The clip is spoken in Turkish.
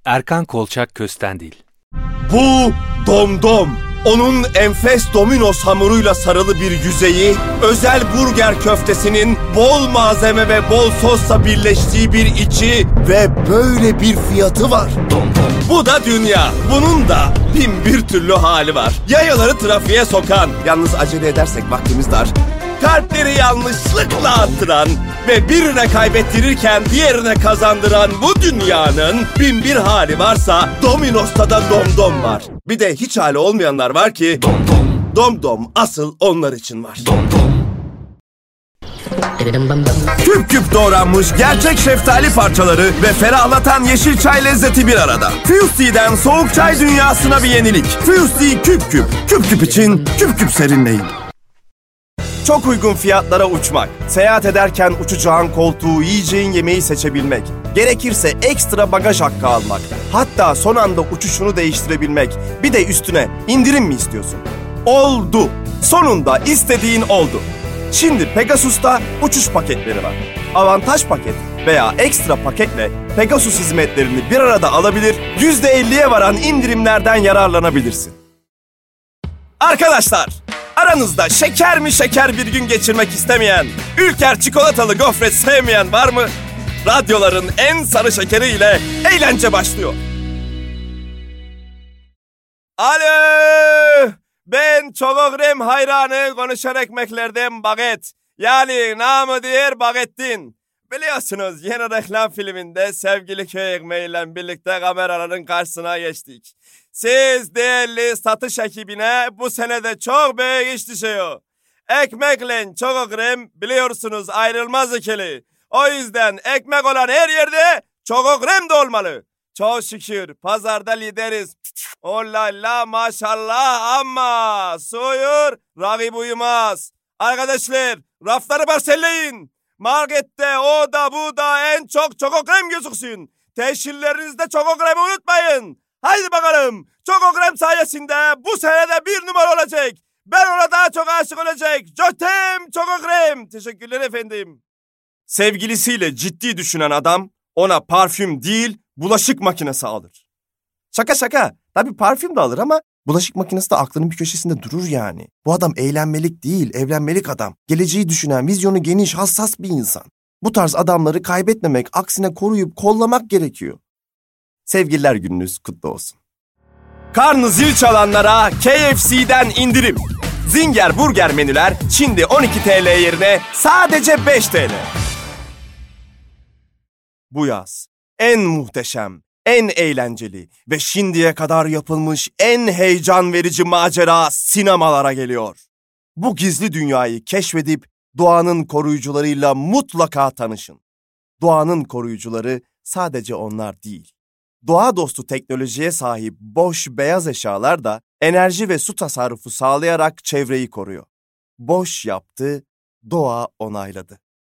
Erkan Kolçak Köstendil. Bu domdom. Onun enfes Domino's hamuruyla sarılı bir yüzeyi, özel burger köftesinin bol malzeme ve bol sosla birleştiği bir içi ve böyle bir fiyatı var. Bu da dünya. Bunun da bin bir türlü hali var. Yayaları trafiğe sokan, yalnız acele edersek vaktimiz dar, kalpleri yanlışlıkla attıran ve birine kaybettirirken diğerine kazandıran bu dünyanın bin bir hali varsa Domino's'ta da domdom var. Bir de hiç hali olmayanlar var ki domdom asıl onlar için var. Küp küp doğranmış gerçek şeftali parçaları ve ferahlatan yeşil çay lezzeti bir arada. Fusy'den soğuk çay dünyasına bir yenilik. Fusy küp küp. Küp küp için küp küp serinleyin. Çok uygun fiyatlara uçmak, seyahat ederken uçacağın koltuğu, yiyeceğin yemeği seçebilmek, gerekirse ekstra bagaj hakkı almak, hatta son anda uçuşunu değiştirebilmek, bir de üstüne indirim mi istiyorsun? Oldu! Sonunda istediğin oldu. Şimdi Pegasus'ta uçuş paketleri var. Avantaj paket veya ekstra paketle Pegasus hizmetlerini bir arada alabilir, %50'ye varan indirimlerden yararlanabilirsin. Arkadaşlar! Aranızda şeker mi şeker bir gün geçirmek istemeyen, Ülker çikolatalı gofret sevmeyen var mı? Radyoların en sarı şekeriyle eğlence başlıyor. Alo! Ben Çogogrem hayranı konuşan ekmeklerden Baget. Yani namı diğer Bagettin. Biliyorsunuz yeni reklam filminde sevgili köy ekmeğiyle birlikte kameraların karşısına geçtik. Siz değerli satış ekibine bu senede çok büyük iş düşüyor. Ekmekle Çogogrem biliyorsunuz ayrılmaz ikili. O yüzden ekmek olan her yerde Çogogrem de olmalı. Çok şükür pazarda lideriz. Ollala maşallah ama soyur rakip uyumaz. Arkadaşlar rafları parselleyin. Markette o da bu da en çok Çogogrem gözüksün. Teşhirlerinizde Çogogrem'i unutmayın. Haydi bakalım. Çogogrem sayesinde bu senede bir numara olacak. Ben ona daha çok aşık olacak. Jotem Çogogrem. Teşekkürler efendim. Sevgilisiyle ciddi düşünen adam ona parfüm değil bulaşık makinesi alır. Şaka şaka. Tabii parfüm de alır ama bulaşık makinesi de aklının bir köşesinde durur yani. Bu adam eğlenmelik değil, evlenmelik adam. Geleceği düşünen, vizyonu geniş, hassas bir insan. Bu tarz adamları kaybetmemek, aksine koruyup kollamak gerekiyor. Sevgililer gününüz kutlu olsun. Karnı zil çalanlara KFC'den indirim. Zinger burger menüler şimdi 12 TL yerine sadece 5 TL. Bu yaz en muhteşem, en eğlenceli ve şimdiye kadar yapılmış en heyecan verici macera sinemalara geliyor. Bu gizli dünyayı keşfedip doğanın koruyucularıyla mutlaka tanışın. Doğanın koruyucuları sadece onlar değil. Doğa dostu teknolojiye sahip Bosch beyaz eşyalar da enerji ve su tasarrufu sağlayarak çevreyi koruyor. Bosch yaptı, doğa onayladı.